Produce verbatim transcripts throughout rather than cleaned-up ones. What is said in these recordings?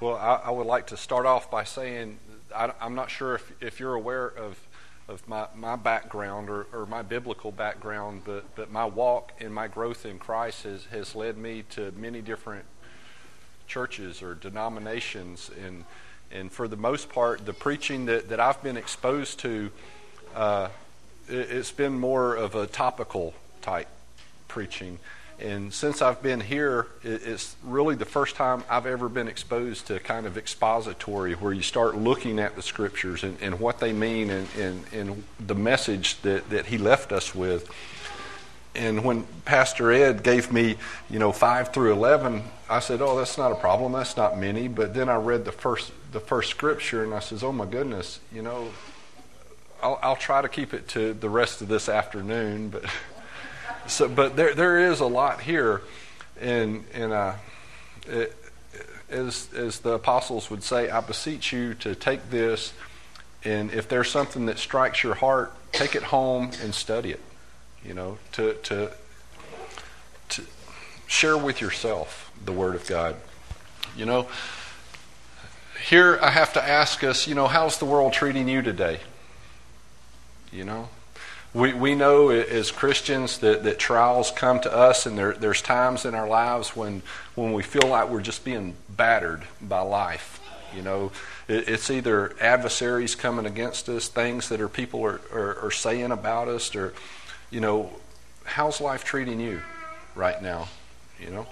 Well, I, I would like to start off by saying I, I'm not sure if, if you're aware of of my, my background or, or my biblical background, but, but my walk and my growth in Christ has, has led me to many different churches or denominations. And and for the most part, the preaching that, that I've been exposed to, uh, it, it's been more of a topical type preaching. And since I've been here, it's really the first time I've ever been exposed to kind of expository, where you start looking at the scriptures and, and what they mean and, and, and the message that, that he left us with. And when Pastor Ed gave me, you know, five through eleven, I said, oh, that's not a problem. That's not many. But then I read the first the first scripture, and I says, oh, my goodness, you know, I'll, I'll try to keep it to the rest of this afternoon, but... So, but there there is a lot here, and and uh, it, as as the apostles would say, I beseech you to take this, and if there's something that strikes your heart, take it home and study it. You know, to to to share with yourself the Word of God. You know, here I have to ask us, you know, how's the world treating you today? You know. We we know as Christians that, that trials come to us, and there there's times in our lives when when we feel like we're just being battered by life. You know, it, it's either adversaries coming against us, things that are people are, are, are saying about us, or, you know, how's life treating you right now? You know,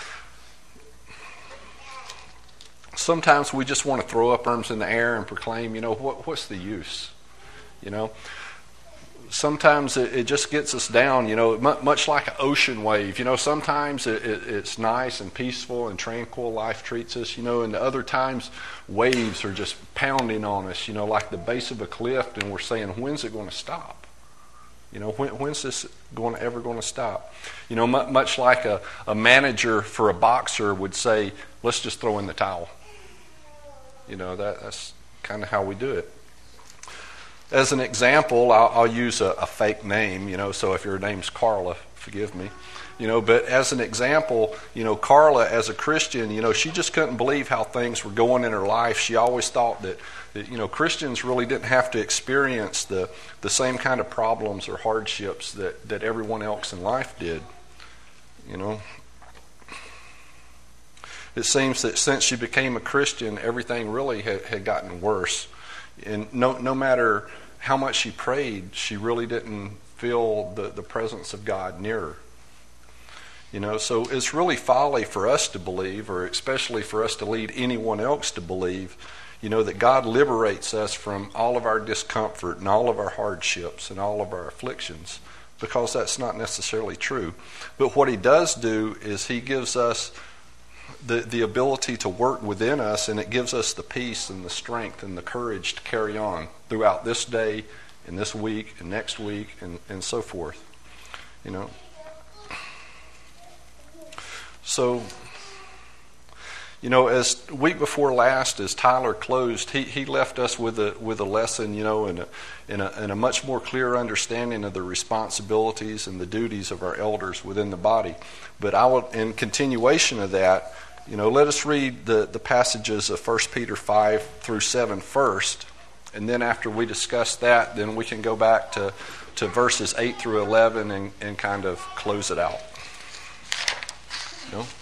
sometimes we just want to throw up arms in the air and proclaim, you know, what what's the use? You know. Sometimes it, it just gets us down, you know, much like an ocean wave. You know, sometimes it, it, it's nice and peaceful and tranquil, life treats us, you know, and the other times waves are just pounding on us, you know, like the base of a cliff, and we're saying, when's it going to stop? You know, when, when's this going to, ever going to stop? You know, m- much like a, a manager for a boxer would say, let's just throw in the towel. You know, that, that's kind of how we do it. As an example, I'll, I'll use a, a fake name, you know, so if your name's Carla, forgive me, you know, but as an example, you know, Carla, as a Christian, you know, she just couldn't believe how things were going in her life. She always thought that, that you know, Christians really didn't have to experience the, the same kind of problems or hardships that, that everyone else in life did, you know. It seems that since she became a Christian, everything really had, had gotten worse. And no no matter how much she prayed, she really didn't feel the, the presence of God near her. You know, so it's really folly for us to believe, or especially for us to lead anyone else to believe, you know, that God liberates us from all of our discomfort and all of our hardships and all of our afflictions, because that's not necessarily true. But what he does do is he gives us the, the ability to work within us, and it gives us the peace and the strength and the courage to carry on throughout this day and this week and next week and, and so forth. You know. So, you know, as week before last, as Tyler closed, he, he left us with a with a lesson, you know, and a, and a and a much more clear understanding of the responsibilities and the duties of our elders within the body. But I will, in continuation of that, you know, let us read the, the passages of First Peter five through seven first, and then after we discuss that, then we can go back to, to verses eight through eleven and, and kind of close it out. You know?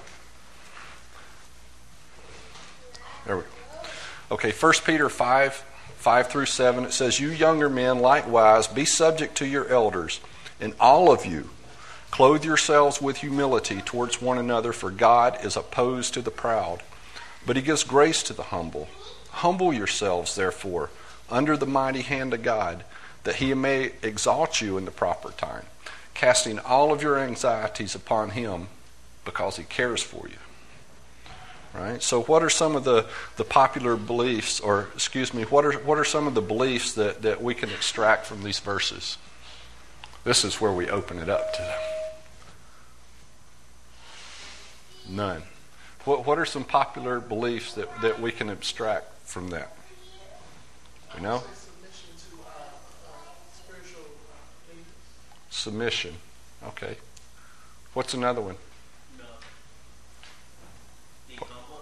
There we go. Okay, First Peter five, five through seven, it says, you younger men likewise be subject to your elders, and all of you clothe yourselves with humility towards one another, for God is opposed to the proud, but he gives grace to the humble. Humble yourselves, therefore, under the mighty hand of God, that he may exalt you in the proper time, casting all of your anxieties upon him, because he cares for you. Right? So what are some of the, the popular beliefs, or excuse me, what are what are some of the beliefs that, that we can extract from these verses? This is where we open it up to them. None. What what are some popular beliefs that, that we can abstract from that? You know? Submission to uh, uh, spiritual uh, leaders. Submission. Okay. What's another one? No. Be humble.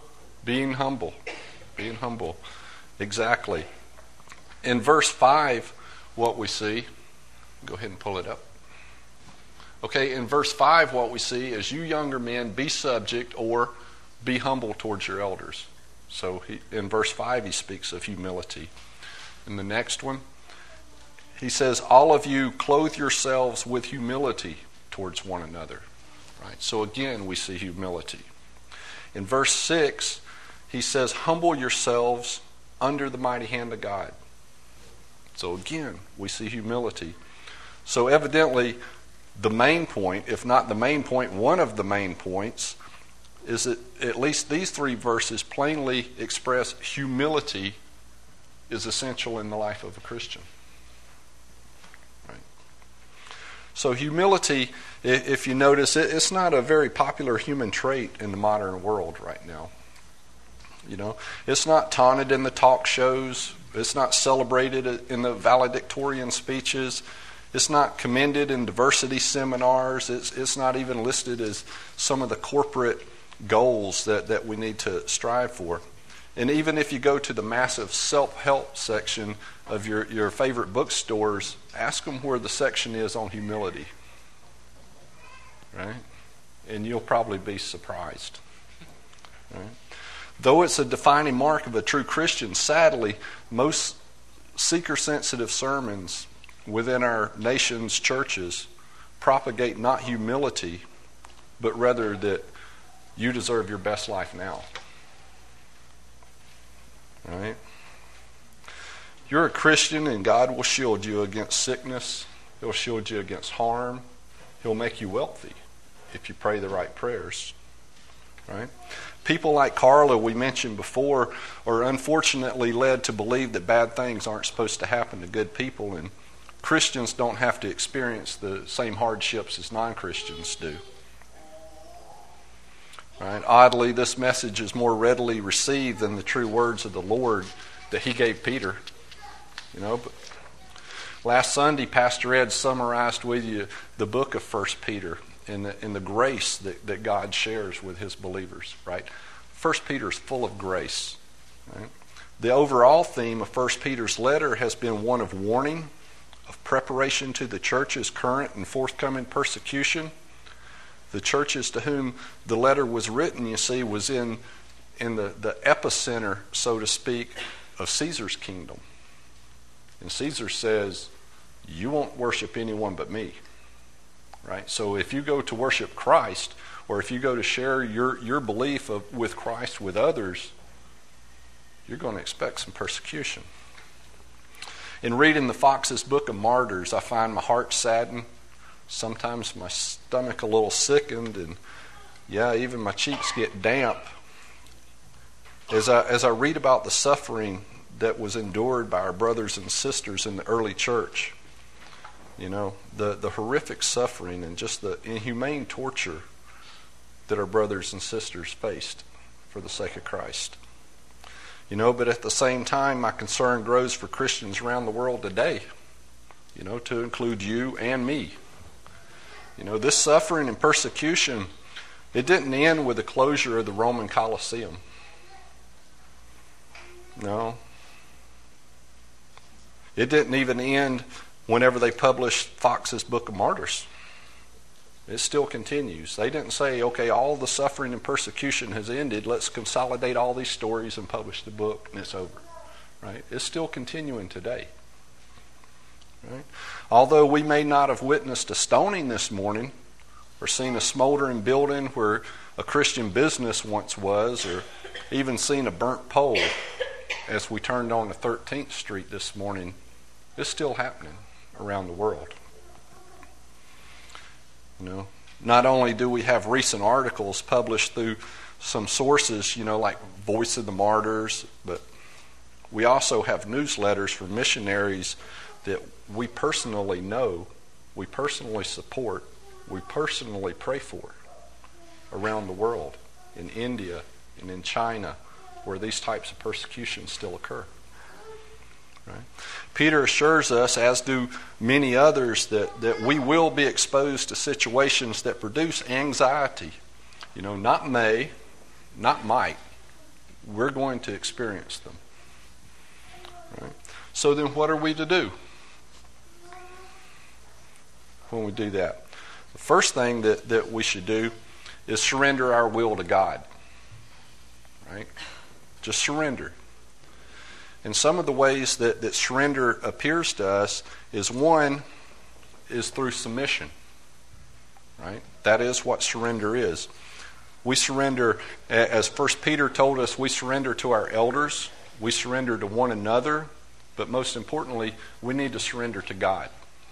Being humble. Being humble. Exactly. In verse five, what we see, go ahead and pull it up. Okay, in verse five, what we see is you younger men, be subject or be humble towards your elders. So he, in verse five, he speaks of humility. In the next one, he says, all of you clothe yourselves with humility towards one another. Right? So again, we see humility. In verse six, he says, humble yourselves under the mighty hand of God. So again, we see humility. So evidently, the main point, if not the main point, one of the main points, is that at least these three verses plainly express humility is essential in the life of a Christian. Right? So humility, if you notice, it's not a very popular human trait in the modern world right now. You know, it's not taunted in the talk shows. It's not celebrated in the valedictorian speeches. It's not commended in diversity seminars. It's, it's not even listed as some of the corporate goals that, that we need to strive for. And even if you go to the massive self-help section of your, your favorite bookstores, ask them where the section is on humility. Right? And you'll probably be surprised. Right? Though it's a defining mark of a true Christian, sadly, most seeker-sensitive sermons within our nation's churches propagate not humility, but rather that you deserve your best life now. Right? You're a Christian and God will shield you against sickness. He'll shield you against harm. He'll make you wealthy if you pray the right prayers. Right? People like Carla, we mentioned before, are unfortunately led to believe that bad things aren't supposed to happen to good people, and Christians don't have to experience the same hardships as non-Christians do. Right? Oddly, this message is more readily received than the true words of the Lord that he gave Peter. You know, but last Sunday, Pastor Ed summarized with you the book of First Peter and the, and the grace that, that God shares with his believers. Right? First Peter is full of grace. Right? The overall theme of First Peter's letter has been one of warning, of preparation to the church's current and forthcoming persecution. The churches to whom the letter was written, you see, was in, in the, the epicenter, so to speak, of Caesar's kingdom. And Caesar says, you won't worship anyone but me. Right? So if you go to worship Christ, or if you go to share your, your belief of, with Christ with others, you're going to expect some persecution. In reading the Fox's Book of Martyrs, I find my heart saddened. Sometimes my stomach a little sickened, and yeah, even my cheeks get damp as I as I read about the suffering that was endured by our brothers and sisters in the early church. You know, the, the horrific suffering and just the inhumane torture that our brothers and sisters faced for the sake of Christ. You know, but at the same time, my concern grows for Christians around the world today, you know, to include you and me. You know, this suffering and persecution, it didn't end with the closure of the Roman Colosseum. No. It didn't even end whenever they published Fox's Book of Martyrs. It still continues. They didn't say, okay, all the suffering and persecution has ended. Let's consolidate all these stories and publish the book, and it's over. Right? It's still continuing today. Right? Although we may not have witnessed a stoning this morning, or seen a smoldering building where a Christian business once was, or even seen a burnt pole as we turned on to thirteenth Street this morning, it's still happening around the world. You know, not only do we have recent articles published through some sources, you know, like Voice of the Martyrs, but we also have newsletters from missionaries that we personally know, we personally support, we personally pray for around the world, in India and in China, where these types of persecutions still occur. Right? Peter assures us, as do many others, that, that we will be exposed to situations that produce anxiety. You know, not may, not might, we're going to experience them. Right? So then what are we to do when we do that? The first thing that, that we should do is surrender our will to God. Right? Just surrender. And some of the ways that, that surrender appears to us is, one, is through submission. Right? That is what surrender is. We surrender, as First Peter told us, we surrender to our elders, we surrender to one another, but most importantly, we need to surrender to God.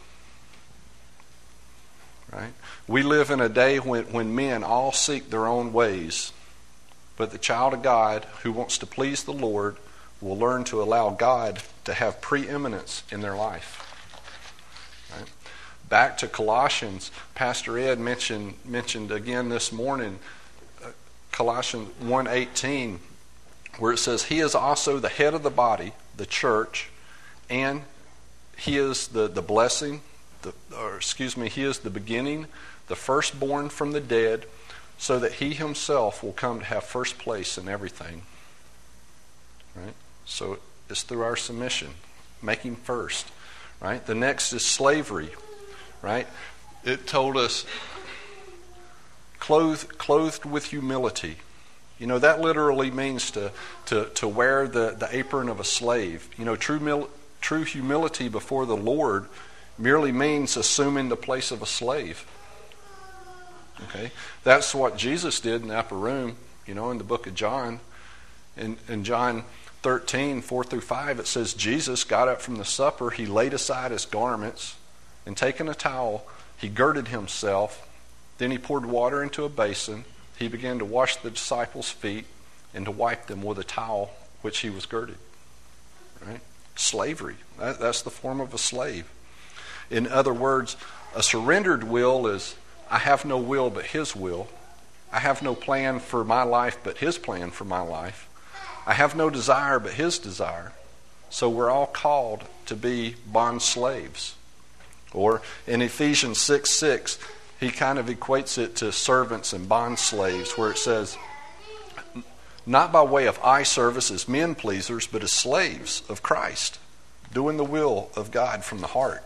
Right? We live in a day when, when men all seek their own ways, but the child of God who wants to please the Lord will learn to allow God to have preeminence in their life. Right? Back to Colossians, Pastor Ed mentioned mentioned again this morning, uh, Colossians one eighteen, where it says, He is also the head of the body, the church, and He is the, the blessing, the, or excuse me, He is the beginning, the firstborn from the dead, so that He Himself will come to have first place in everything. Right? So it's through our submission, making first. Right? The next is slavery. Right? It told us, clothed, clothed with humility. You know, that literally means to, to, to wear the, the apron of a slave. You know, true, mil, true humility before the Lord merely means assuming the place of a slave. Okay? That's what Jesus did in the upper room, you know, in the book of John. In, in John thirteen, four through five, it says, Jesus got up from the supper, He laid aside His garments, and taking a towel, He girded Himself. Then He poured water into a basin. He began to wash the disciples' feet and to wipe them with a towel which He was girded. Right? Slavery. That, that's the form of a slave. In other words, a surrendered will is, I have no will but His will. I have no plan for my life but His plan for my life. I have no desire but His desire. So we're all called to be bond slaves. Or in Ephesians six six, he kind of equates it to servants and bond slaves, where it says, not by way of eye service as men pleasers, but as slaves of Christ, doing the will of God from the heart.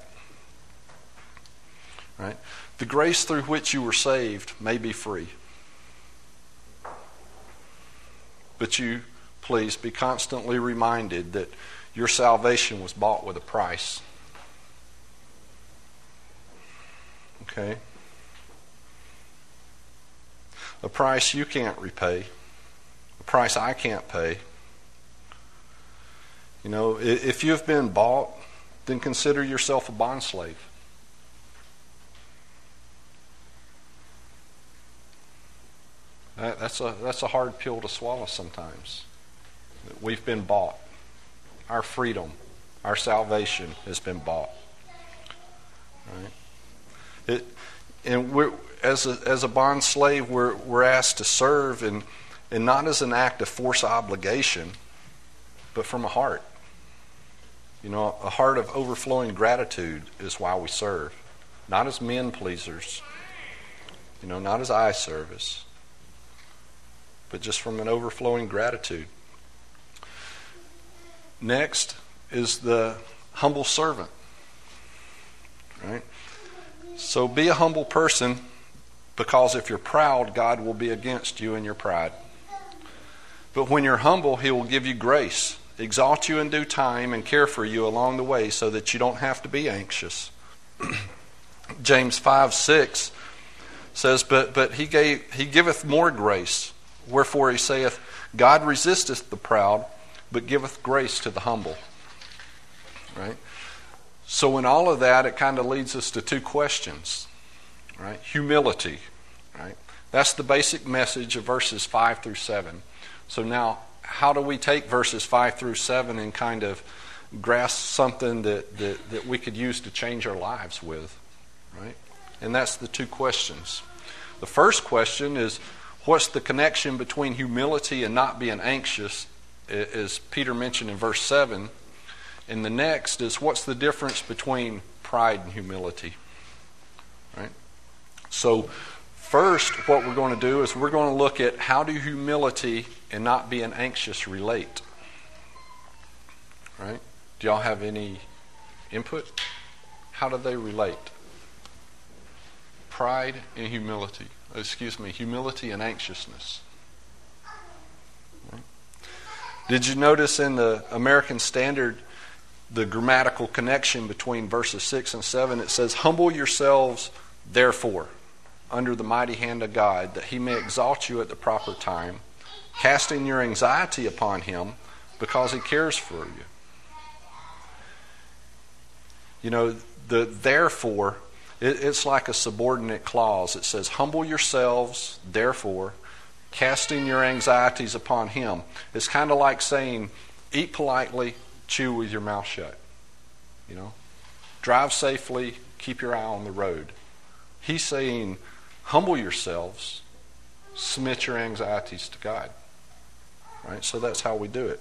Right? The grace through which you were saved may be free. But you, please, be constantly reminded that your salvation was bought with a price. Okay? A price you can't repay. A price I can't pay. You know, if you've been bought, then consider yourself a bondslave. That, that's a that's a hard pill to swallow sometimes. We've been bought. Our freedom, our salvation has been bought. Right? It, and we're, as a as a bond slave, we're we're asked to serve, and and not as an act of forced obligation, but from a heart. You know, a heart of overflowing gratitude is why we serve, not as men pleasers. You know, not as eye service, but just from an overflowing gratitude. Next is the humble servant. Right? So be a humble person, because if you're proud, God will be against you in your pride. But when you're humble, He will give you grace, exalt you in due time, and care for you along the way so that you don't have to be anxious. James five six says, But but he gave he giveth more grace. Wherefore he saith, God resisteth the proud, but giveth grace to the humble. Right? So in all of that, it kind of leads us to two questions. Right? Humility. Right? That's the basic message of verses five through seven. So now, how do we take verses five through seven and kind of grasp something that, that, that we could use to change our lives with? Right? And that's the two questions. The first question is, what's the connection between humility and not being anxious, as Peter mentioned in verse seven? And the next is, what's the difference between pride and humility? Right? So, First, what we're going to do is we're going to look at how do humility and not being anxious relate. Right? Do y'all have any input? How do they relate? Pride and humility. Excuse me, humility and anxiousness. Right? Did you notice in the American Standard the grammatical connection between verses six and seven? It says, humble yourselves, therefore, under the mighty hand of God, that he may exalt you at the proper time, casting your anxiety upon him because he cares for you. You know, the therefore, it, it's like a subordinate clause. It says, humble yourselves, therefore, casting your anxieties upon him. It's kind of like saying, eat politely, chew with your mouth shut. You know, drive safely, keep your eye on the road. He's saying, humble yourselves, submit your anxieties to God. Right? So that's how we do it.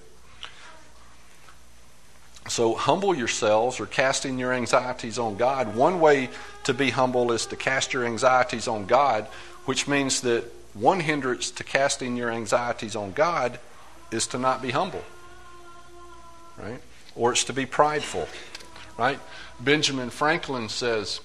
So humble yourselves, or casting your anxieties on God. One way to be humble is to cast your anxieties on God, which means that one hindrance to casting your anxieties on God is to not be humble. Right? Or it's to be prideful. Right? Benjamin Franklin says,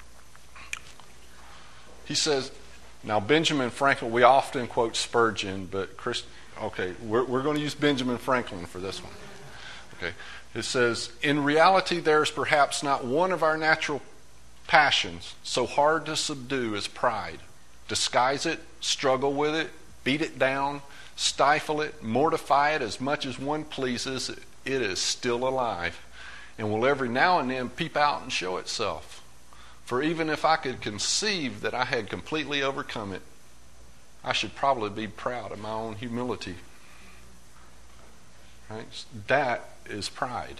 he says, now Benjamin Franklin, we often quote Spurgeon, but Chris, okay, we're, we're going to use Benjamin Franklin for this one. Okay. It says, in reality, there is perhaps not one of our natural passions so hard to subdue as pride. Disguise it, struggle with it, beat it down, stifle it, mortify it as much as one pleases, it is still alive, and will every now and then peep out and show itself. For even if I could conceive that I had completely overcome it, I should probably be proud of my own humility. Right? That is pride.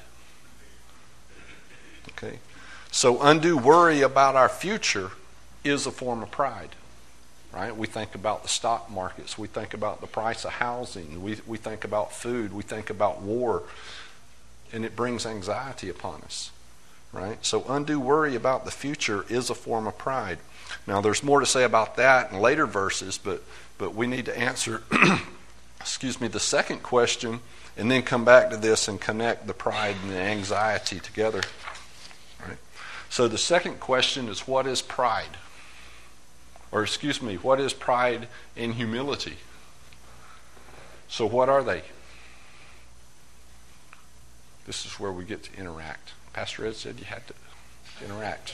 Okay? So undue worry about our future is a form of pride. Right? We think about the stock markets. We think about the price of housing. We, we think about food. We think about war. And it brings anxiety upon us. Right? So undue worry about the future is a form of pride. Now there's more to say about that in later verses, but but we need to answer excuse me, the second question, and then come back to this and connect the pride and the anxiety together. Right? So the second question is, what is pride? Or excuse me, what is pride and humility? So what are they? This is where we get to interact. Pastor Ed said you had to interact.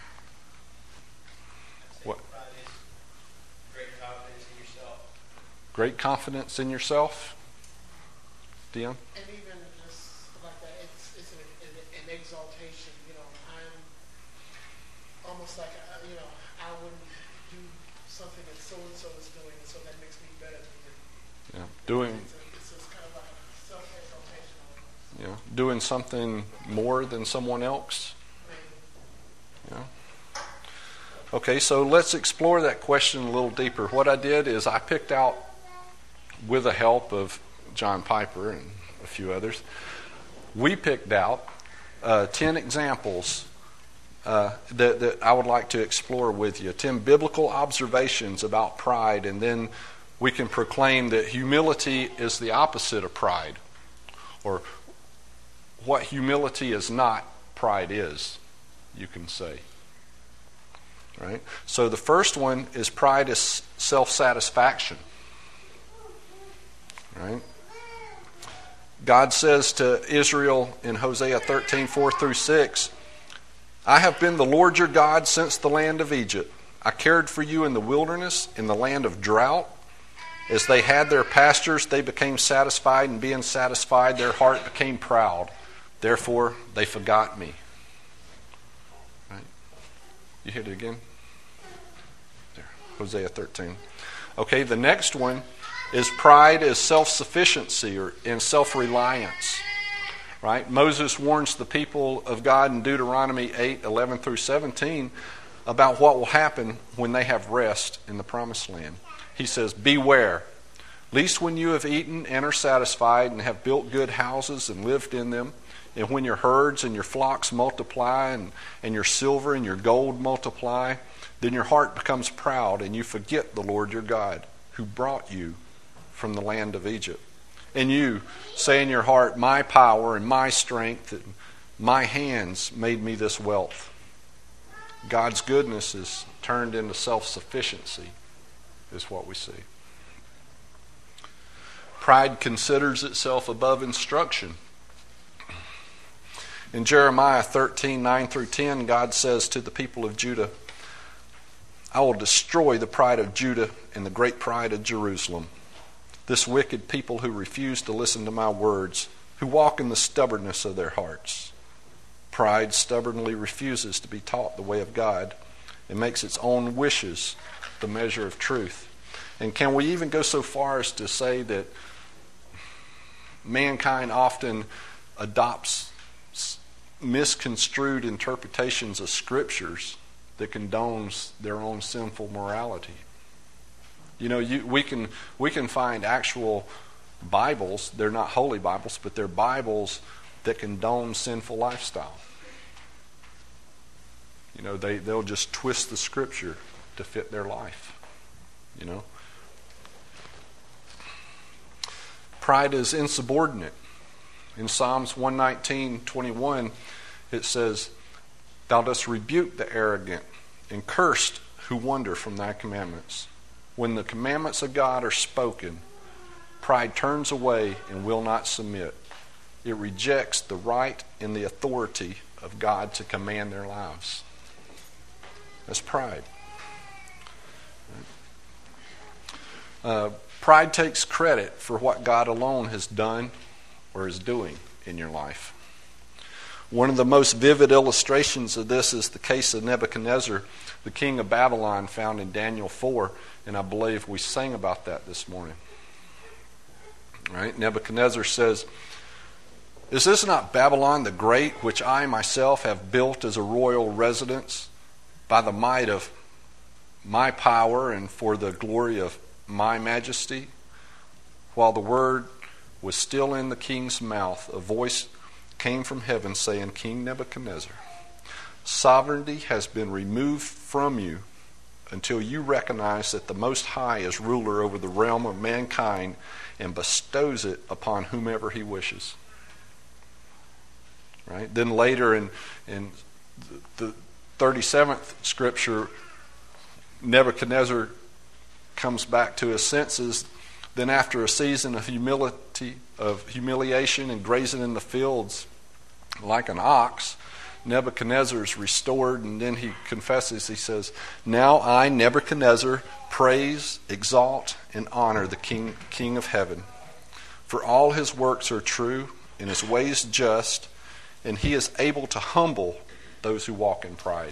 What? Pride is great confidence in yourself. Great confidence in yourself? Dion? And even just like that, it's, it's an, an, an exaltation. You know, I'm almost like, a, you know, I wouldn't do something that so-and-so is doing, so that makes me better than you. Yeah, doing... It's, a, it's just kind of like a self-exaltation. Yeah, doing something more than someone else. Yeah. Okay, so let's explore that question a little deeper. What I did is I picked out, with the help of John Piper and a few others, we picked out uh, ten examples uh, that, that I would like to explore with you. ten biblical observations about pride, and then we can proclaim that humility is the opposite of pride, or what humility is not, pride is, you can say. Right? So the first one is pride is self-satisfaction. Right? God says to Israel in Hosea thirteen, four through six, I have been the Lord your God since the land of Egypt. I cared for you in the wilderness, in the land of drought. As they had their pastures, they became satisfied, and being satisfied, their heart became proud. Therefore, they forgot me. Right? You hear it again? There, Hosea thirteen. Okay, the next one is pride is self-sufficiency or in self-reliance. Right? Moses warns the people of God in Deuteronomy eight, eleven through seventeen about what will happen when they have rest in the promised land. He says, beware, lest when you have eaten and are satisfied and have built good houses and lived in them, and when your herds and your flocks multiply and, and your silver and your gold multiply, Then your heart becomes proud and you forget the Lord your God, who brought you from the land of Egypt. And you say in your heart, my power and my strength and my hands made me this wealth. God's goodness is turned into self-sufficiency, is what we see. Pride considers itself above instruction. In Jeremiah thirteen, nine through ten, God says to the people of Judah, I will destroy the pride of Judah and the great pride of Jerusalem. This wicked people who refuse to listen to my words, who walk in the stubbornness of their hearts. Pride stubbornly refuses to be taught the way of God and makes its own wishes the measure of truth. And can we even go so far as to say that mankind often adopts misconstrued interpretations of scriptures that condones their own sinful morality? You know, you, we can we can find actual Bibles. They're not holy Bibles, but they're Bibles that condone sinful lifestyle. You know, they, they'll just twist the scripture to fit their life. You know. Pride is insubordinate. In Psalms one nineteen, twenty-one, it says, Thou dost rebuke the arrogant, and cursed who wander from thy commandments. When the commandments of God are spoken, pride turns away and will not submit. It rejects the right and the authority of God to command their lives. That's pride. Uh, pride takes credit for what God alone has done or is doing in your life. One of the most vivid illustrations of this is the case of Nebuchadnezzar, the king of Babylon, found in Daniel four, and I believe we sang about that this morning. Right? Nebuchadnezzar says, Is this not Babylon the Great, which I myself have built as a royal residence by the might of my power and for the glory of my majesty? While the word was still in the king's mouth, a voice came from heaven saying, King Nebuchadnezzar, sovereignty has been removed from you until you recognize that the Most High is ruler over the realm of mankind and bestows it upon whomever he wishes. Right? Then later in, in the thirty-seventh scripture, Nebuchadnezzar comes back to his senses. Then after a season of humility, of humiliation and grazing in the fields like an ox, Nebuchadnezzar is restored, and then he confesses, he says, Now I, Nebuchadnezzar, praise, exalt, and honor the King, King of heaven. For all his works are true, and his ways just, and he is able to humble those who walk in pride.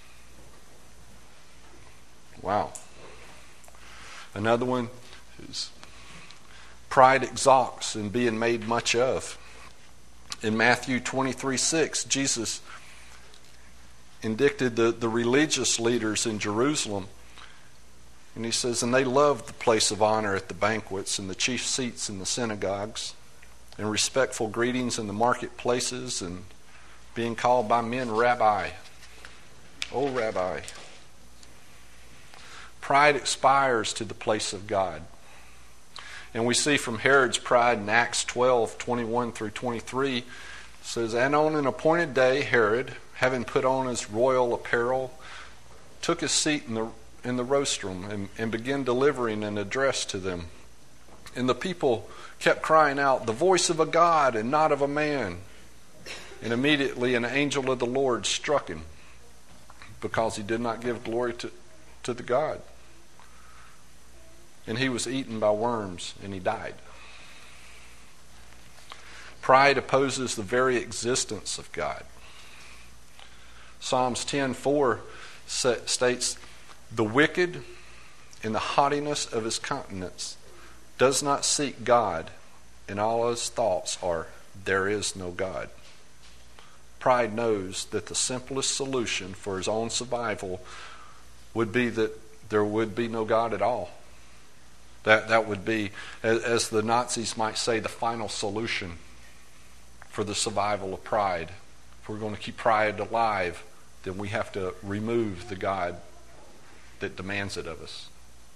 Wow. Another one is pride exalts in being made much of. In Matthew twenty-three six, Jesus indicted the, the religious leaders in Jerusalem. And he says, And they loved the place of honor at the banquets and the chief seats in the synagogues and respectful greetings in the marketplaces and being called by men Rabbi. Oh, Rabbi. Pride aspires to the place of God. And we see from Herod's pride in Acts twelve, twenty-one through twenty-three, it says, And on an appointed day, Herod, having put on his royal apparel, took his seat in the in the rostrum and, and began delivering an address to them. And the people kept crying out, The voice of a God and not of a man. And immediately an angel of the Lord struck him because he did not give glory to, to the God. And he was eaten by worms, and he died. Pride opposes the very existence of God. Psalms ten four states, The wicked, in the haughtiness of his countenance, does not seek God, and all his thoughts are, There is no God. Pride knows that the simplest solution for his own survival would be that there would be no God at all. That that would be, as, as the Nazis might say, the final solution for the survival of pride. If we're going to keep pride alive, then we have to remove the God that demands it of us.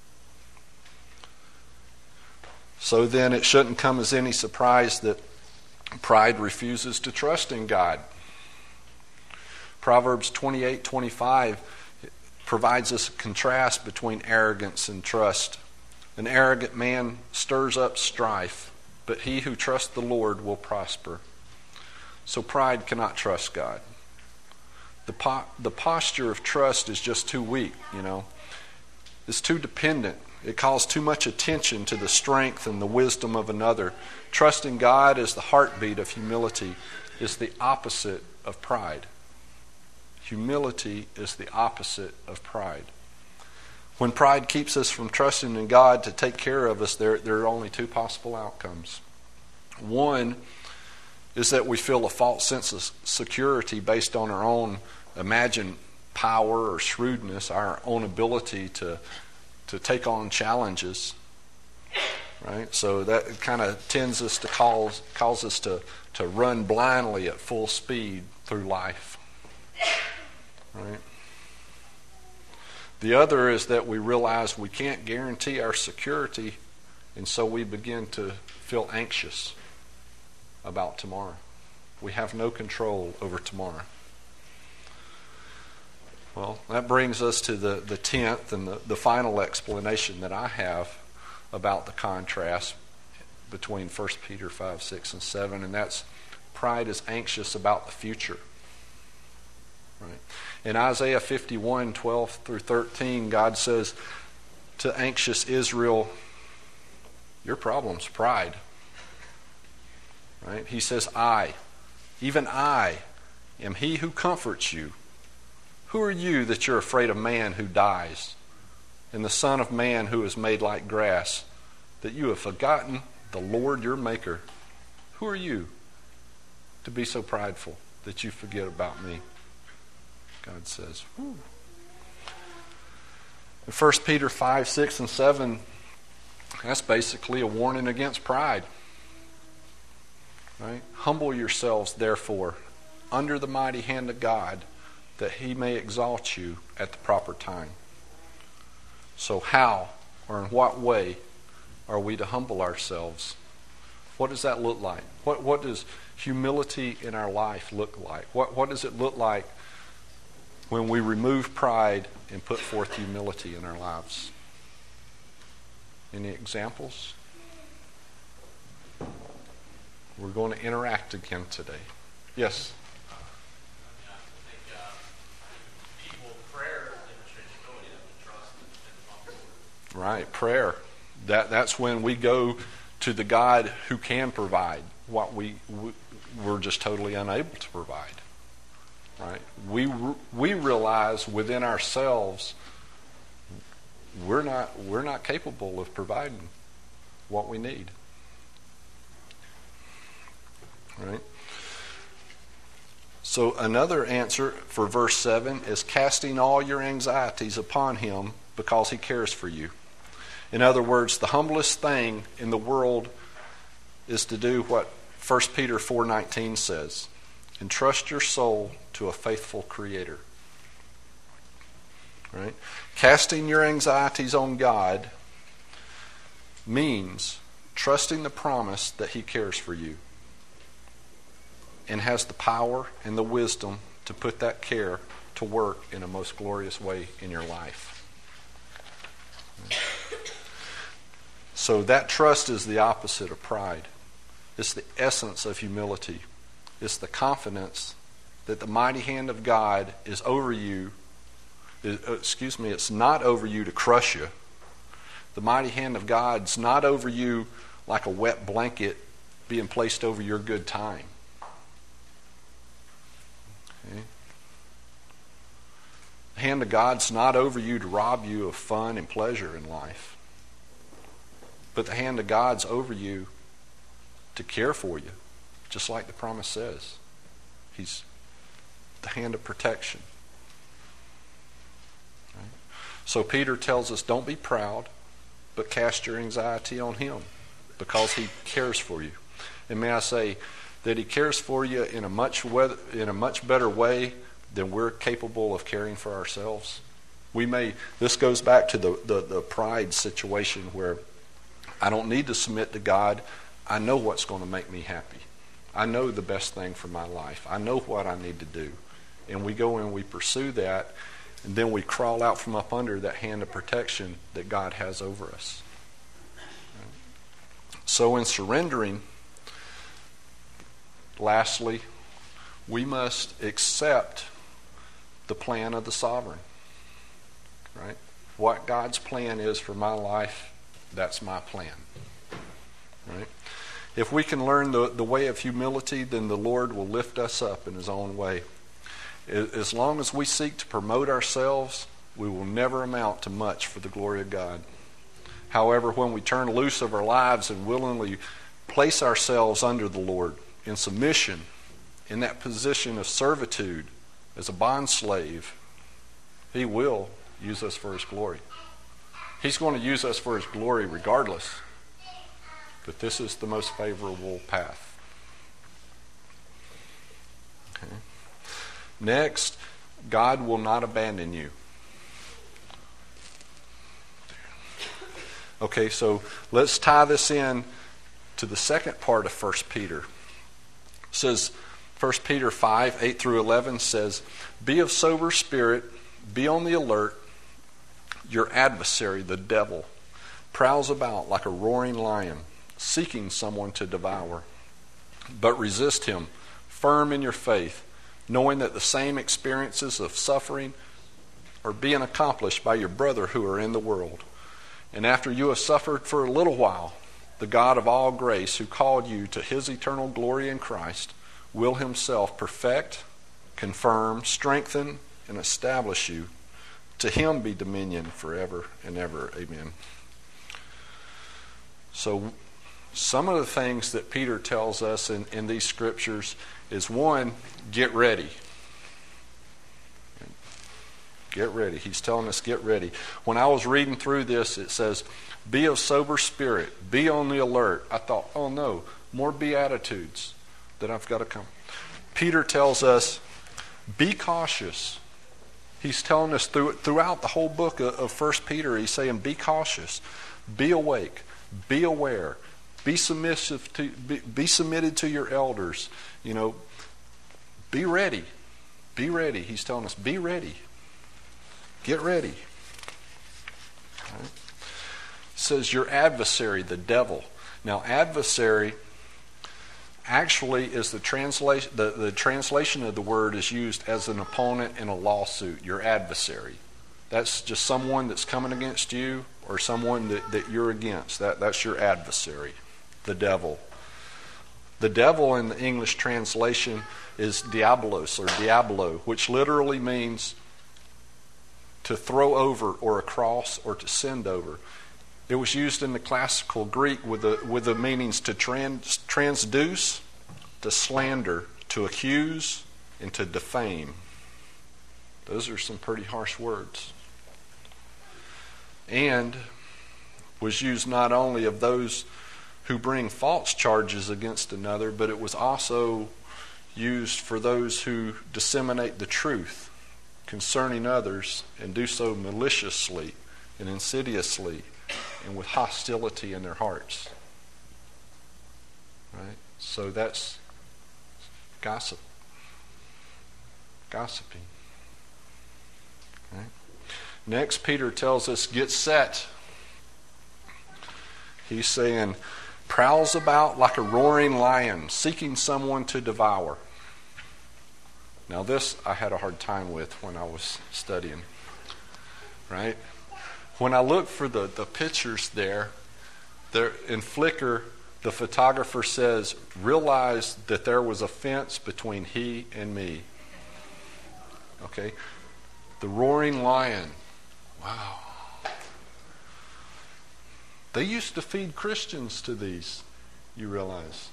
So then it shouldn't come as any surprise that pride refuses to trust in God. Proverbs twenty-eight twenty-five provides us a contrast between arrogance and trust. An arrogant man stirs up strife, but he who trusts the Lord will prosper. So pride cannot trust God. The po- the posture of trust is just too weak, you know. It's too dependent. It calls too much attention to the strength and the wisdom of another. Trusting God as the heartbeat of humility is the opposite of pride. Humility is the opposite of pride. When pride keeps us from trusting in God to take care of us, there, there are only two possible outcomes. One is that we feel a false sense of security based on our own imagined power or shrewdness, our own ability to, to take on challenges. Right? So that kind of tends us to cause, cause us to, to run blindly at full speed through life. Right? The other is that we realize we can't guarantee our security, and so we begin to feel anxious about tomorrow. We have no control over tomorrow. Well, that brings us to the, the tenth and the, the final explanation that I have about the contrast between First Peter five, six, and seven, and that's pride is anxious about the future. Right? In Isaiah fifty-one, twelve through thirteen, God says to anxious Israel, your problem's pride. Right? He says, I, even I, am he who comforts you. Who are you that you're afraid of man who dies, and the Son of Man who is made like grass, that you have forgotten the Lord your Maker? Who are you to be so prideful that you forget about me? God says. Whew. In First Peter five, six, and seven, that's basically a warning against pride. Right? Humble yourselves, therefore, under the mighty hand of God, that he may exalt you at the proper time. So how, or in what way, are we to humble ourselves? What does that look like? What what does humility in our life look like? What what does it look like when we remove pride and put forth humility in our lives? Any examples? We're going to interact again today. Yes? Right, prayer. That that's when we go to the God who can provide what we, we we're just totally unable to provide. Right? We we realize within ourselves we're not we're not capable of providing what we need. Right? So another answer for verse seven is casting all your anxieties upon him because he cares for you. In other words, the humblest thing in the world is to do what First Peter four nineteen says. Entrust your soul to a faithful Creator. Right? Casting your anxieties on God means trusting the promise that he cares for you and has the power and the wisdom to put that care to work in a most glorious way in your life. So that trust is the opposite of pride. It's the essence of humility. It's the confidence that the mighty hand of God is over you. Excuse me, it's not over you to crush you. The mighty hand of God's not over you like a wet blanket being placed over your good time. Okay? The hand of God's not over you to rob you of fun and pleasure in life. But the hand of God's over you to care for you, just like the promise says. He's the hand of protection. Right? So Peter tells us, don't be proud, but cast your anxiety on him because he cares for you. And may I say that he cares for you in a much weather, in a much better way than we're capable of caring for ourselves. We may, this goes back to the, the, the pride situation where I don't need to submit to God. I know what's going to make me happy. I know the best thing for my life. I know what I need to do. And we go and we pursue that, and then we crawl out from up under that hand of protection that God has over us. So in surrendering, lastly, we must accept the plan of the sovereign. Right? What God's plan is for my life, that's my plan. Right? If we can learn the, the way of humility, then the Lord will lift us up in His own way. As long as we seek to promote ourselves, we will never amount to much for the glory of God. However, when we turn loose of our lives and willingly place ourselves under the Lord in submission, in that position of servitude as a bondslave, He will use us for His glory. He's going to use us for His glory regardless. But this is the most favorable path. Okay. Next, God will not abandon you. Okay, so let's tie this in to the second part of First Peter. It says, First Peter five, eight through eleven says, "Be of sober spirit, be on the alert. Your adversary, the devil, prowls about like a roaring lion, seeking someone to devour. But resist him, firm in your faith, knowing that the same experiences of suffering are being accomplished by your brother who are in the world. And after you have suffered for a little while, the God of all grace, who called you to His eternal glory in Christ, will Himself perfect, confirm, strengthen, and establish you. To Him be dominion forever and ever. Amen." So some of the things that Peter tells us in, in these scriptures is, one, get ready. Get ready. He's telling us, get ready. When I was reading through this, it says, be of sober spirit, be on the alert. I thought, oh no, more beatitudes that I've got to come. Peter tells us, be cautious. He's telling us through, throughout the whole book of, of First Peter, he's saying, be cautious, be awake, be aware, be submissive to, be, be submitted to your elders. You know, be ready. Be ready. He's telling us, be ready. Get ready. Right. It says your adversary, the devil. Now, adversary actually is the translation. The, the translation of the word is used as an opponent in a lawsuit. Your adversary. That's just someone that's coming against you, or someone that, that you're against. That that's your adversary, the devil. The devil in the English translation is diabolos or diablo, which literally means to throw over or across or to send over. It was used in the classical Greek with the with the meanings to trans, transduce, to slander, to accuse, and to defame. Those are some pretty harsh words. And was used not only of those who bring false charges against another, but it was also used for those who disseminate the truth concerning others and do so maliciously and insidiously and with hostility in their hearts. Right? So that's gossip. Gossiping. Right? Next, Peter tells us, get set. He's saying, prowls about like a roaring lion, seeking someone to devour. Now this I had a hard time with when I was studying. Right? When I looked for the, the pictures there, there in Flickr, the photographer says, realize that there was a fence between he and me. Okay? The roaring lion. Wow. They used to feed Christians to these, you realize.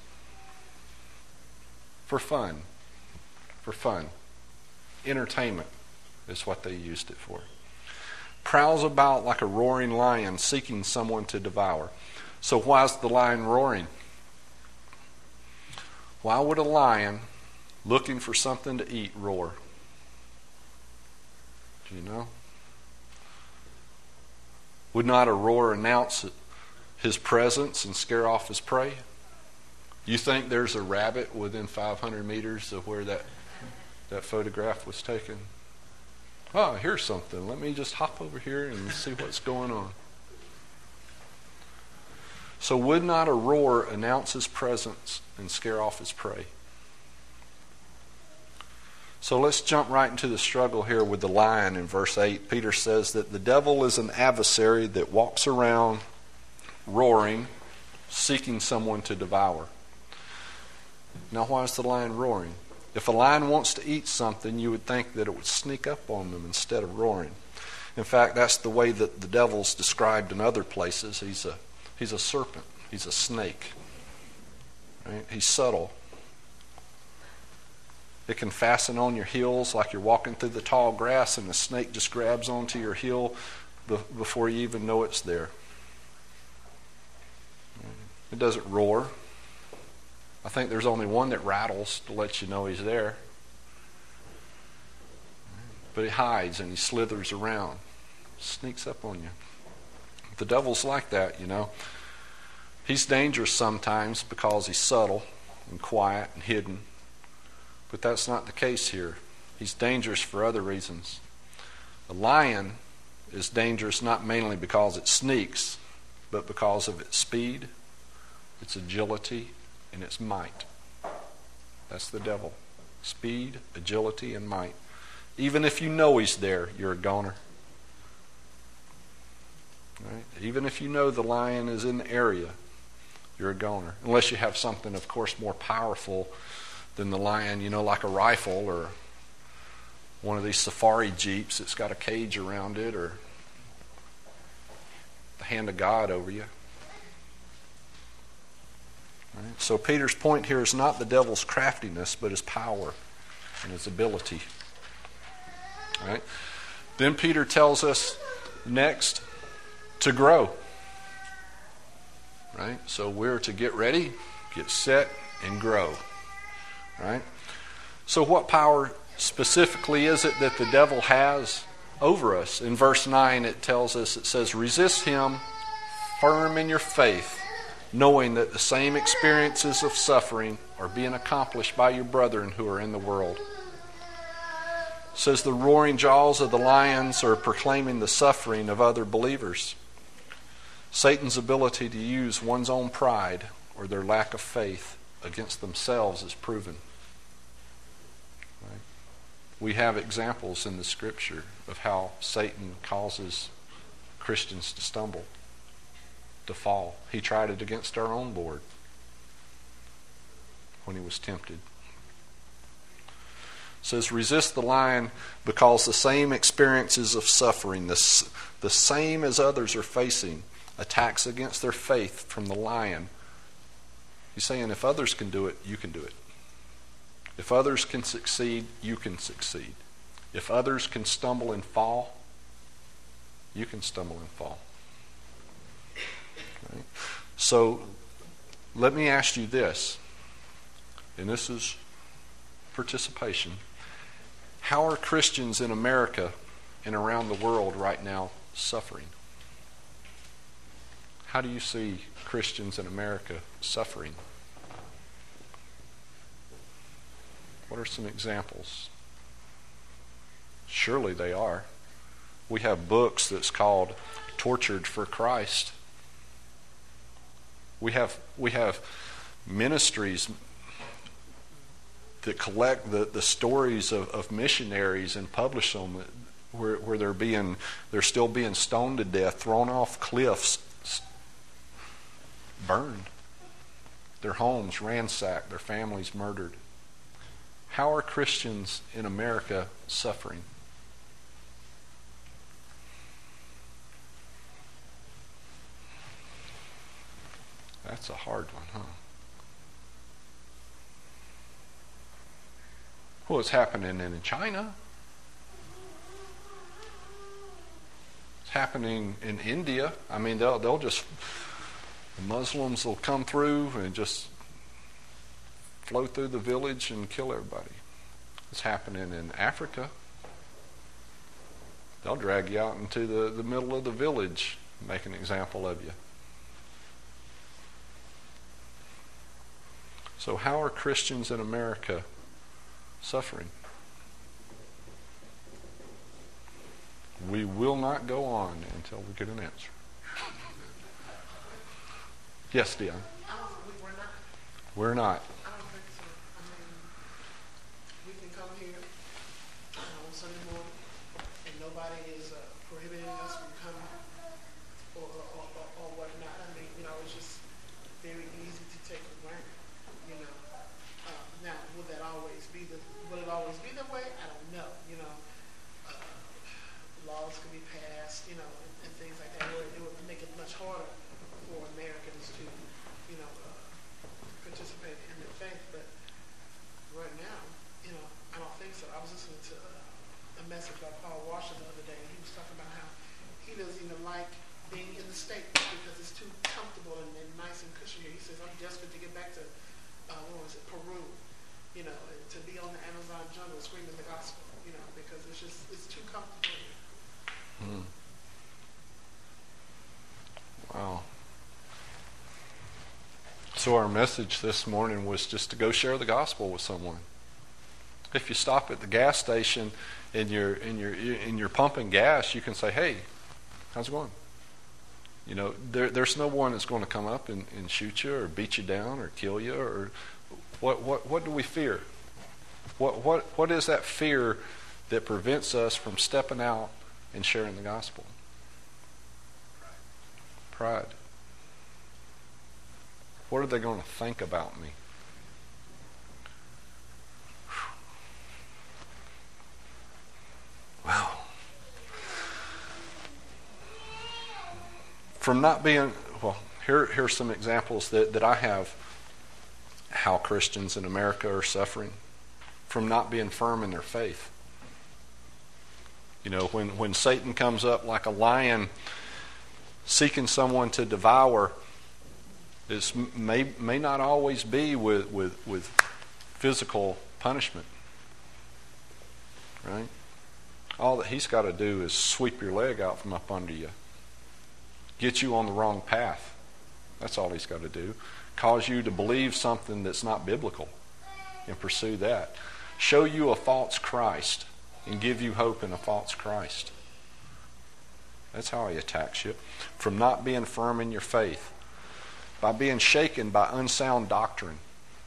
For fun. For fun. Entertainment is what they used it for. Prowls about like a roaring lion, seeking someone to devour. So why is the lion roaring? Why would a lion looking for something to eat roar? Do you know? Would not a roar announce his presence and scare off his prey? You think there's a rabbit within five hundred meters of where that that photograph was taken? Oh, here's something. Let me just hop over here and see what's going on. So would not a roar announce his presence and scare off his prey? So let's jump right into the struggle here with the lion in verse eight. Peter says that the devil is an adversary that walks around roaring, seeking someone to devour. Now, why is the lion roaring? If a lion wants to eat something, you would think that it would sneak up on them instead of roaring. In fact, that's the way that the devil's described in other places. He's a he's a serpent. He's a snake. Right? He's subtle. It can fasten on your heels like you're walking through the tall grass and the snake just grabs onto your heel before you even know it's there. It doesn't roar. I think there's only one that rattles to let you know he's there. But he hides and he slithers around, sneaks up on you. The devil's like that, you know. He's dangerous sometimes because he's subtle and quiet and hidden. But that's not the case here. He's dangerous for other reasons. A lion is dangerous not mainly because it sneaks, but because of its speed, its agility, and its might. That's the devil. Speed, agility, and might. Even if you know he's there, you're a goner. Right? Even if you know the lion is in the area, you're a goner. Unless you have something, of course, more powerful than the lion, you know, like a rifle or one of these safari jeeps that's got a cage around it, or the hand of God over you. Right? So Peter's point here is not the devil's craftiness, but his power and his ability. Right? Then Peter tells us next to grow. Right? So we're to get ready, get set, and grow. Right? So what power specifically is it that the devil has over us? In verse nine it tells us, it says, resist him firm in your faith, knowing that the same experiences of suffering are being accomplished by your brethren who are in the world. It says the roaring jaws of the lions are proclaiming the suffering of other believers. Satan's ability to use one's own pride or their lack of faith against themselves is proven. Right? We have examples in the Scripture of how Satan causes Christians to stumble, to fall. He tried it against our own Lord when he was tempted. It says, resist the lion because the same experiences of suffering, the, the same as others are facing, attacks against their faith from the lion. He's saying if others can do it, you can do it. If others can succeed, you can succeed. If others can stumble and fall, you can stumble and fall. Right? So let me ask you this, and this is participation. How are Christians in America and around the world right now suffering? How do you see Christians in America suffering? What are some examples? Surely they are. We have books that's called Tortured for Christ. We have we have ministries that collect the, the stories of, of missionaries and publish them, where, where they're being they're still being stoned to death, thrown off cliffs, burned, their homes ransacked, their families murdered. How are Christians in America suffering? That's a hard one, huh? Well, it's happening in China. It's happening in India. I mean, they'll they'll just the Muslims will come through and just flow through the village and kill everybody. It's happening in Africa. They'll drag you out into the, the middle of the village make an example of you. So how are Christians in America suffering? We will not go on until we get an answer. Yes, Dion? I don't think we're not. We're not. I don't think so. I mean, we can come here uh, on Sunday morning, and nobody is uh, prohibiting us from coming or, or, or, or whatnot. I mean, you know, it's just very easy to take for granted. You know, uh, now will that always be the? Will it always be that way? I don't know. You know, uh, laws can be passed. You know, and, and things like that. It would, it would make it much harder for Americans to, you know, uh, participate in their faith. But right now, you know, I don't think so. I was listening to uh, a message by Paul Washer the other day, and he was talking about how he doesn't even like being in the States because it's too comfortable and, and nice and cushy here. He says, I'm desperate to get back to, uh, what was it, Peru, you know, and to be on the Amazon jungle screaming the gospel, you know, because it's just, it's too comfortable here. Hmm. Wow. So our message this morning was just to go share the gospel with someone. If you stop at the gas station and you're and you're and you're pumping gas, you can say, "Hey, how's it going?" You know, there there's no one that's going to come up and, and shoot you or beat you down or kill you or what what what do we fear? What what what is that fear that prevents us from stepping out and sharing the gospel? Pride. What are they going to think about me? Wow. From not being, well, here here's some examples that, that I have how Christians in America are suffering from not being firm in their faith. You know, when, when Satan comes up like a lion seeking someone to devour, it may may not always be with, with, with physical punishment. Right? All that he's got to do is sweep your leg out from up under you. Get you on the wrong path. That's all he's got to do. Cause you to believe something that's not biblical and pursue that. Show you a false Christ and give you hope in a false Christ. That's how he attacks you. From not being firm in your faith. By being shaken by unsound doctrine.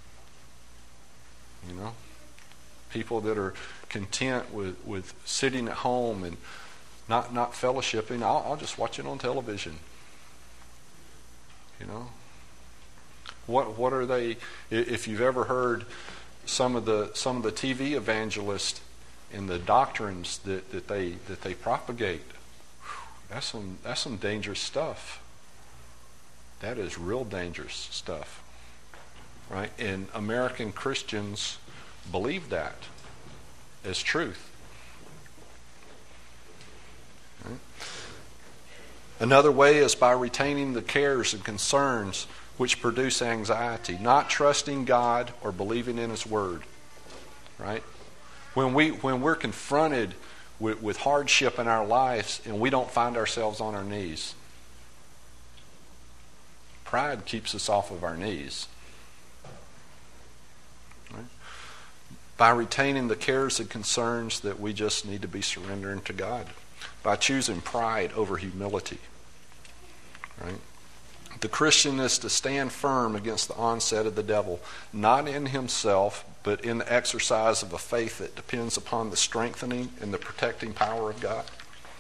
You know? People that are content with, with sitting at home and not, not fellowshipping. I'll, I'll just watch it on television. You know? What what are they, if you've ever heard some of the some of the T V evangelists and the doctrines that, that they that they propagate, that's some that's some dangerous stuff. That is real dangerous stuff. Right? And American Christians believe that as truth. Right? Another way is by retaining the cares and concerns which produce anxiety, not trusting God or believing in His Word. Right? When we when we're confronted with, with hardship in our lives and we don't find ourselves on our knees, pride keeps us off of our knees. Right? By retaining the cares and concerns that we just need to be surrendering to God. By choosing pride over humility. Right? The Christian is to stand firm against the onset of the devil, not in himself, but in the exercise of a faith that depends upon the strengthening and the protecting power of God.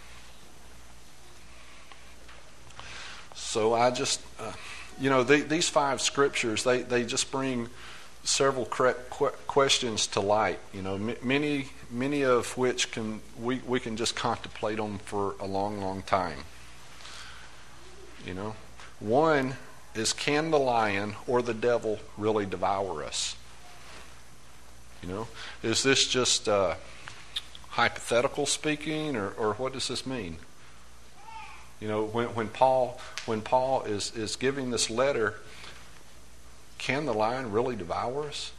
So I just, uh, you know, they, these five scriptures, they, they just bring several correct qu- questions to light. You know, m- many many of which can we, we can just contemplate them for a long, long time. You know, one is, can the lion or the devil really devour us? You know, is this just uh, hypothetical speaking, or, or what does this mean? You know, when, when Paul when Paul is, is giving this letter, can the lion really devour us?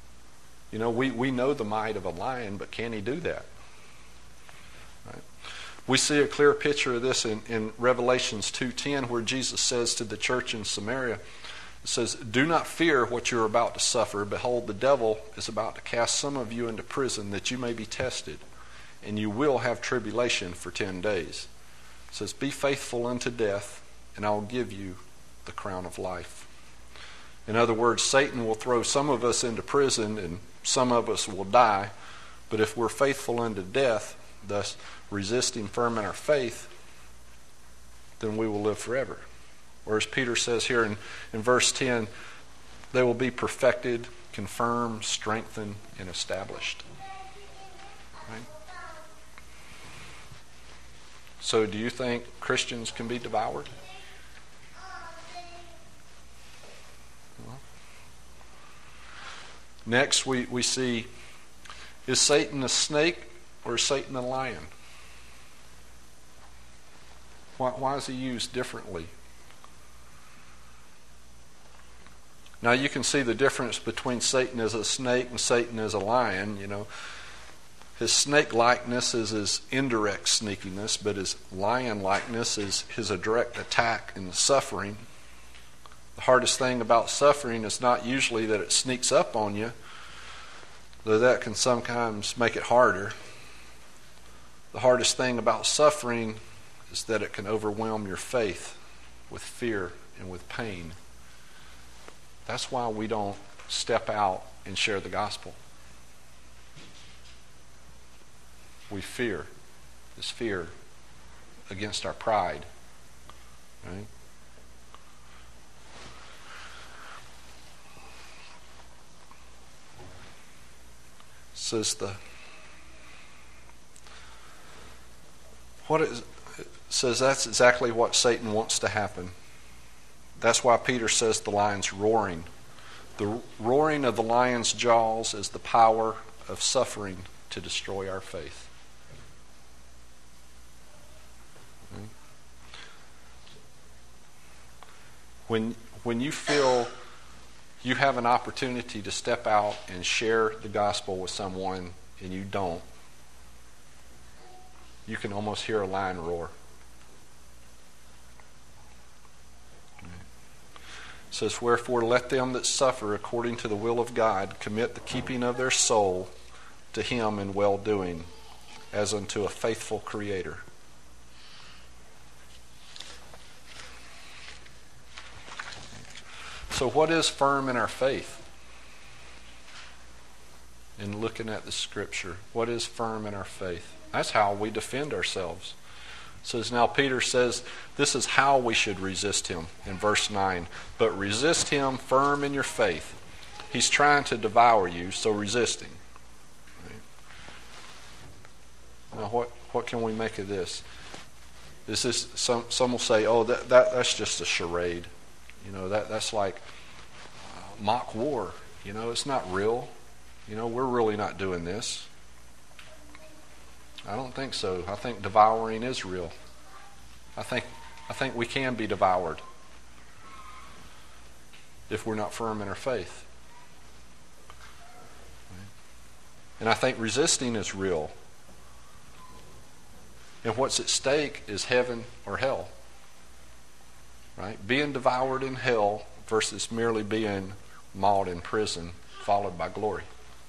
You know, we, we know the might of a lion, but can he do that? Right? We see a clear picture of this in, in Revelations two ten, where Jesus says to the church in Samaria, it says, "Do not fear what you are about to suffer. Behold, the devil is about to cast some of you into prison that you may be tested, and you will have tribulation for ten days. It says, "Be faithful unto death, and I will give you the crown of life." In other words, Satan will throw some of us into prison and some of us will die. But if we're faithful unto death, thus resisting firm in our faith, then we will live forever. Or as Peter says here in, in verse ten, they will be perfected, confirmed, strengthened, and established. Right? So do you think Christians can be devoured? Well, next we, we see, is Satan a snake or is Satan a lion? Why, why is he used differently? Now you can see the difference between Satan as a snake and Satan as a lion. You know, his snake-likeness is his indirect sneakiness, but his lion-likeness is his direct attack and suffering. The hardest thing about suffering is not usually that it sneaks up on you, though that can sometimes make it harder. The hardest thing about suffering is that it can overwhelm your faith with fear and with pain. That's why we don't step out and share the gospel. We fear. This fear against our pride. Right? It says the what is it says that's exactly what Satan wants to happen. That's why Peter says the lion's roaring. The roaring of the lion's jaws is the power of suffering to destroy our faith. When, when you feel you have an opportunity to step out and share the gospel with someone and you don't, you can almost hear a lion roar. It says, "Wherefore let them that suffer according to the will of God commit the keeping of their soul to him in well-doing, as unto a faithful Creator." So what is firm in our faith? In looking at the Scripture, what is firm in our faith? That's how we defend ourselves. It says, now Peter says this is how we should resist him in verse nine. But resist him firm in your faith. He's trying to devour you, so resist him. Right? Now what, what can we make of this? Is this some some will say, oh, that, that that's just a charade. You know, that that's like uh, mock war. You know, it's not real. You know, we're really not doing this. I don't think so. I think devouring is real. I think I think we can be devoured if we're not firm in our faith. And I think resisting is real. And what's at stake is heaven or hell. Right? Being devoured in hell versus merely being mauled in prison, followed by glory.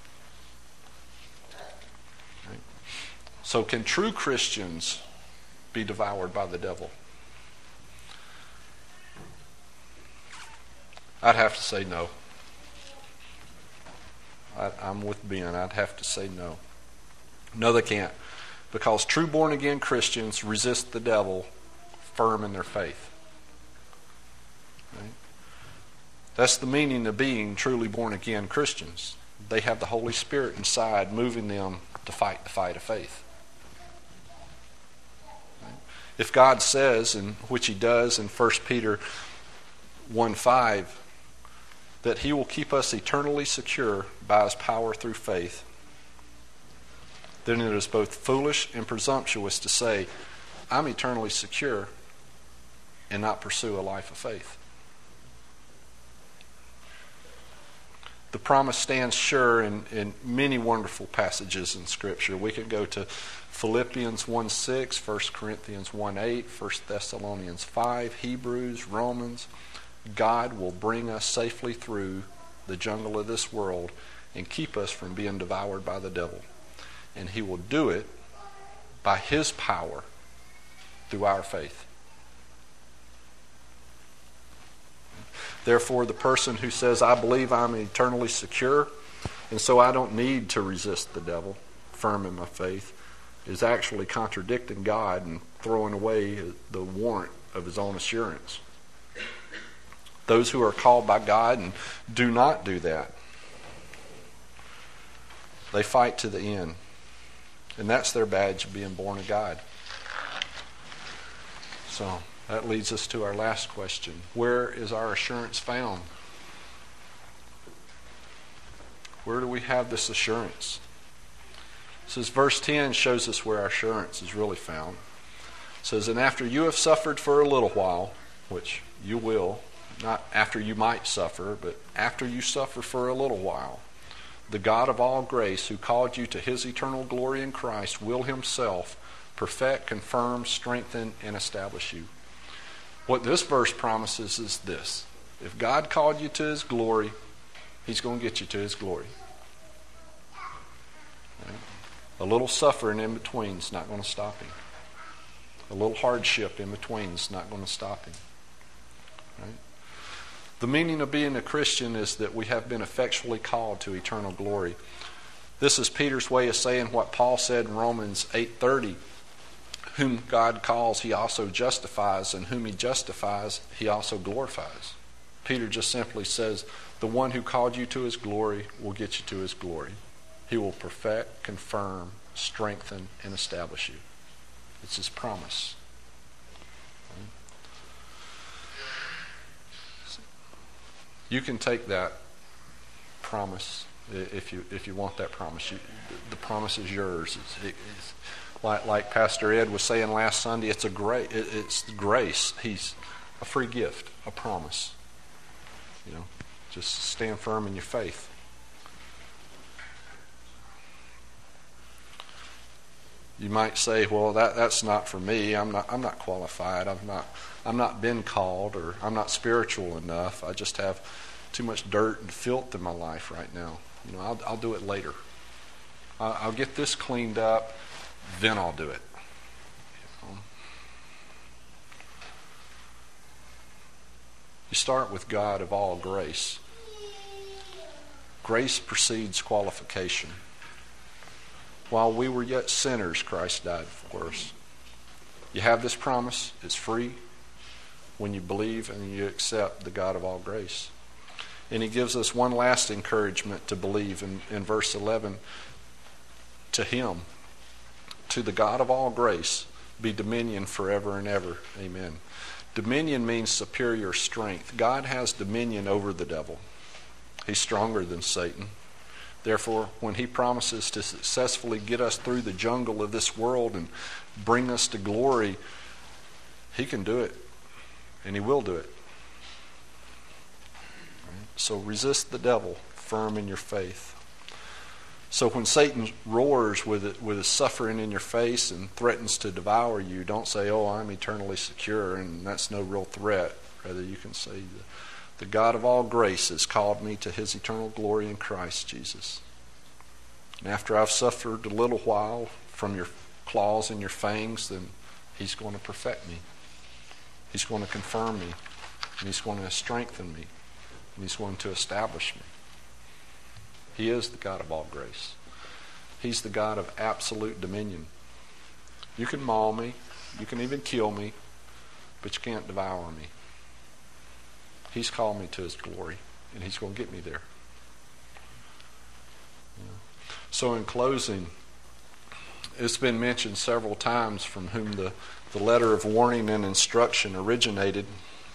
Right? So can true Christians be devoured by the devil? I'd have to say no. I, I'm with Ben. I'd have to say no. No, they can't. Because true born-again Christians resist the devil firm in their faith. Right? That's the meaning of being truly born-again Christians. They have the Holy Spirit inside moving them to fight the fight of faith. Right? If God says, and which he does in First Peter one five, that he will keep us eternally secure by his power through faith, then it is both foolish and presumptuous to say, I'm eternally secure, and not pursue a life of faith. The promise stands sure in, in many wonderful passages in Scripture. We could go to Philippians one six, First Corinthians one eight, First Thessalonians five, Hebrews, Romans. God will bring us safely through the jungle of this world and keep us from being devoured by the devil. And he will do it by his power through our faith. Therefore, the person who says, I believe I'm eternally secure, and so I don't need to resist the devil, firm in my faith, is actually contradicting God and throwing away the warrant of his own assurance. Those who are called by God and do not do that, they fight to the end. And that's their badge of being born of God. So that leads us to our last question. Where is our assurance found? Where do we have this assurance? It says verse ten shows us where our assurance is really found. It says, and after you have suffered for a little while, which you will, not after you might suffer, but after you suffer for a little while, the God of all grace, who called you to his eternal glory in Christ, will himself perfect, confirm, strengthen, and establish you. What this verse promises is this. If God called you to his glory, he's going to get you to his glory. Right? A little suffering in between is not going to stop him. A little hardship in between is not going to stop him. Right? The meaning of being a Christian is that we have been effectually called to eternal glory. This is Peter's way of saying what Paul said in Romans eight thirty. Whom God calls, he also justifies, and whom he justifies, he also glorifies. Peter just simply says, the one who called you to his glory will get you to his glory. He will perfect, confirm, strengthen, and establish you. It's his promise. You can take that promise if you if you want that promise. You, the promise is yours. It's, it's like like Pastor Ed was saying last Sunday. It's a great. It, it's grace. He's a free gift, a promise. You know, just stand firm in your faith. You might say, "Well, that that's not for me. I'm not. I'm not qualified. I'm not. I'm not been called, or I'm not spiritual enough. I just have too much dirt and filth in my life right now. You know, I'll, I'll do it later. I'll, I'll get this cleaned up, then I'll do it." You know? You start with God of all grace. Grace precedes qualification. While we were yet sinners, Christ died for us. You have this promise. It's free when you believe and you accept the God of all grace. And he gives us one last encouragement to believe in, in verse eleven. To him, to the God of all grace, be dominion forever and ever. Amen. Dominion means superior strength. God has dominion over the devil. He's stronger than Satan. Therefore, when he promises to successfully get us through the jungle of this world and bring us to glory, he can do it. And he will do it. So resist the devil, firm in your faith. So when Satan roars with it, with his suffering in your face and threatens to devour you, don't say, "Oh, I'm eternally secure and that's no real threat." Rather, you can say, "The God of all grace has called me to his eternal glory in Christ Jesus. And after I've suffered a little while from your claws and your fangs, then he's going to perfect me. He's going to confirm me. And he's going to strengthen me. And he's going to establish me." He is the God of all grace. He's the God of absolute dominion. You can maul me. You can even kill me. But you can't devour me. He's called me to his glory. And he's going to get me there. Yeah. So in closing, it's been mentioned several times from whom the, the letter of warning and instruction originated.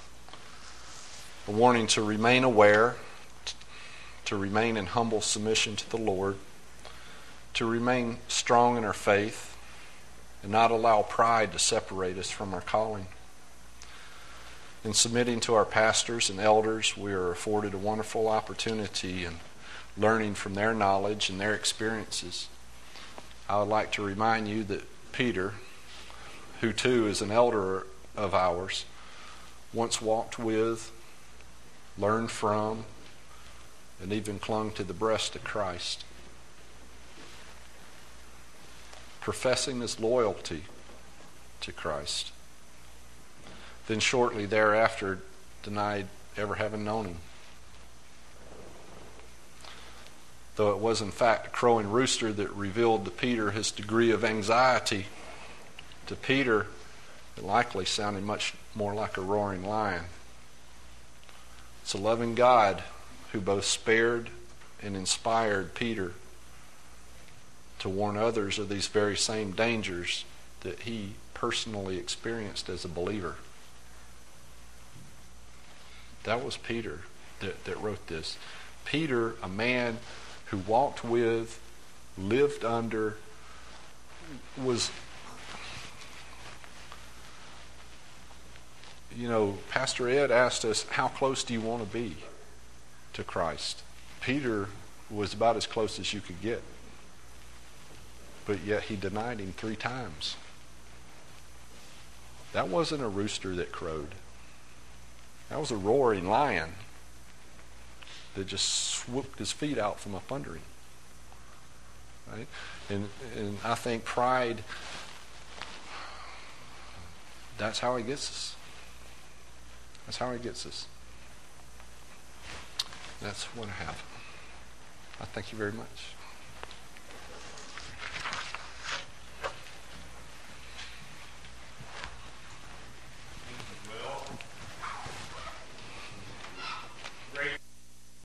A warning to remain aware, to remain in humble submission to the Lord, to remain strong in our faith, and not allow pride to separate us from our calling. In submitting to our pastors and elders, we are afforded a wonderful opportunity and learning from their knowledge and their experiences. I would like to remind you that Peter, who too is an elder of ours, once walked with, learned from, and even clung to the breast of Christ, professing his loyalty to Christ. Then shortly thereafter denied ever having known him. Though it was in fact a crowing rooster that revealed to Peter his degree of anxiety, to Peter it likely sounded much more like a roaring lion. It's a loving God who both spared and inspired Peter to warn others of these very same dangers that he personally experienced as a believer. That was Peter that, that wrote this. Peter, a man who walked with, lived under, was, you know, Pastor Ed asked us, how close do you want to be to Christ? Peter was about as close as you could get. But yet he denied him three times. That wasn't a rooster that crowed. That was a roaring lion that just swooped his feet out from up under him. Right? And and I think pride, that's how he gets us. That's how he gets us. That's what I have. I thank you very much.